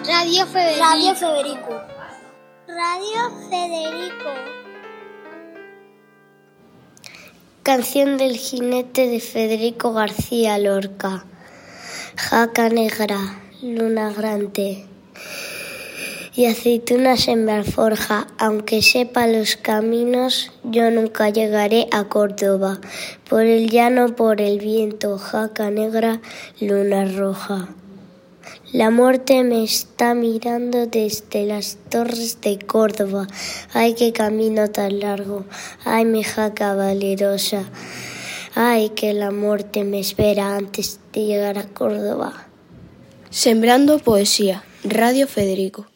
Radio Federico. Radio Federico. Radio Federico. Canción del jinete de Federico García Lorca. Jaca negra, luna grande y aceitunas en mi alforja. Aunque sepa los caminos, yo nunca llegaré a Córdoba. Por el llano, por el viento, jaca negra, luna roja. La muerte me está mirando desde las torres de Córdoba. Ay, qué camino tan largo. Ay, mi jaca valerosa. Ay, que la muerte me espera antes de llegar a Córdoba. Sembrando poesía. Radio Federico.